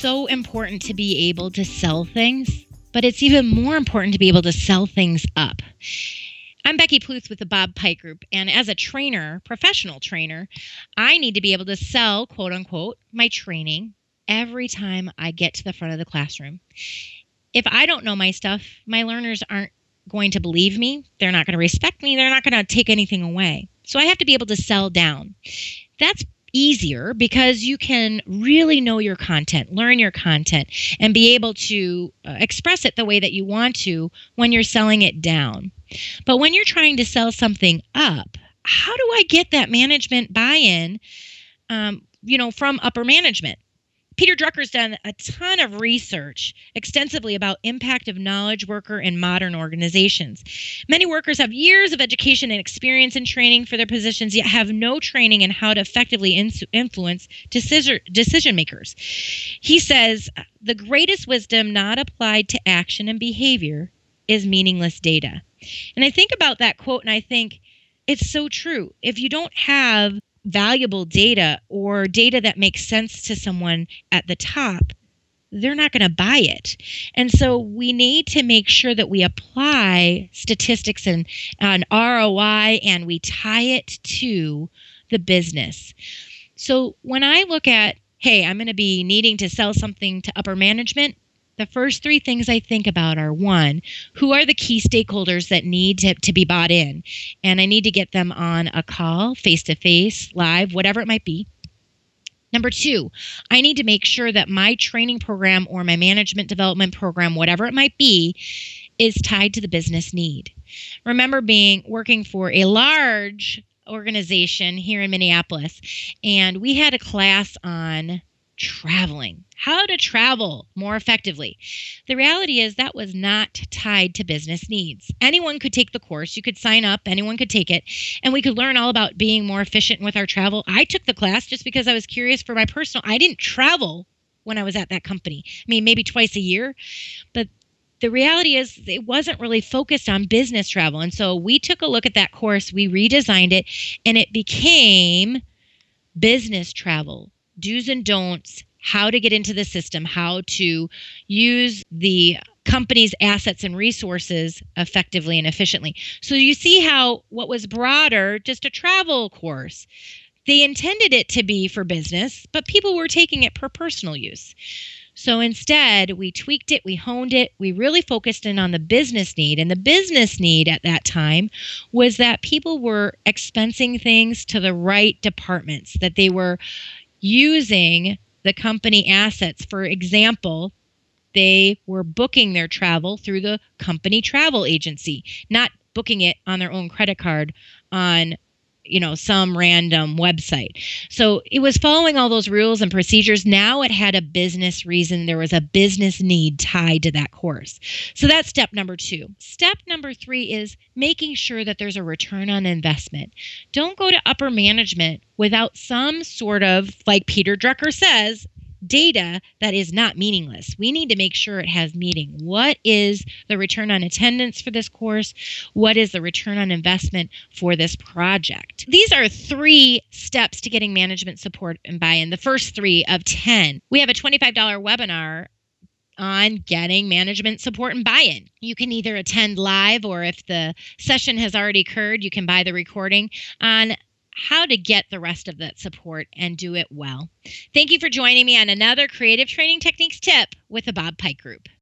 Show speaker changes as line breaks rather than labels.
so important to be able to sell things, but it's even more important to be able to sell things up. I'm Becky Pluth with the Bob Pike Group, and as a trainer, professional trainer, I need to be able to sell, quote unquote, my training every time I get to the front of the classroom. If I don't know my stuff, my learners aren't going to believe me. They're not going to respect me. They're not going to take anything away. So I have to be able to sell down. That's easier because you can really know your content, learn your content, and be able to express it the way that you want to when you're selling it down. But when you're trying to sell something up, how do I get that management buy-in, from upper management? Peter Drucker's done a ton of research extensively about impact of knowledge worker in modern organizations. Many workers have years of education and experience in training for their positions, yet have no training in how to effectively influence decision makers. He says, the greatest wisdom not applied to action and behavior is meaningless data. And I think about that quote and I think it's so true. If you don't have valuable data or data that makes sense to someone at the top, they're not going to buy it. And so we need to make sure that we apply statistics and ROI and we tie it to the business. So when I look at, hey, I'm going to be needing to sell something to upper management, the first three things I think about are, one, who are the key stakeholders that need to be bought in? And I need to get them on a call, face-to-face, live, whatever it might be. Number two, I need to make sure that my training program or my management development program, whatever it might be, is tied to the business need. Remember working for a large organization here in Minneapolis, and we had a class on traveling, how to travel more effectively. The reality is that was not tied to business needs. Anyone could take the course. You could sign up. Anyone could take it. And we could learn all about being more efficient with our travel. I took the class just because I was curious for my personal. I didn't travel when I was at that company. I mean, maybe twice a year. But the reality is it wasn't really focused on business travel. And so we took a look at that course. We redesigned it. And it became business travel. Do's and don'ts, how to get into the system, how to use the company's assets and resources effectively and efficiently. So you see how what was broader, just a travel course, they intended it to be for business, but people were taking it for personal use. So instead, we tweaked it, we honed it, we really focused in on the business need. And the business need at that time was that people were expensing things to the right departments, that they were using the company assets. For example, they were booking their travel through the company travel agency, not booking it on their own credit card on, some random website. So it was following all those rules and procedures. Now it had a business reason. There was a business need tied to that course. So that's step number two. Step number three is making sure that there's a return on investment. Don't go to upper management without some sort of, like Peter Drucker says, data that is not meaningless. We need to make sure it has meaning. What is the return on attendance for this course? What is the return on investment for this project? These are 3 steps to getting management support and buy-in, the first 3 of 10. We have a $25 webinar on getting management support and buy-in. You can either attend live, or if the session has already occurred, you can buy the recording on how to get the rest of that support and do it well. Thank you for joining me on another Creative Training Techniques tip with the Bob Pike Group.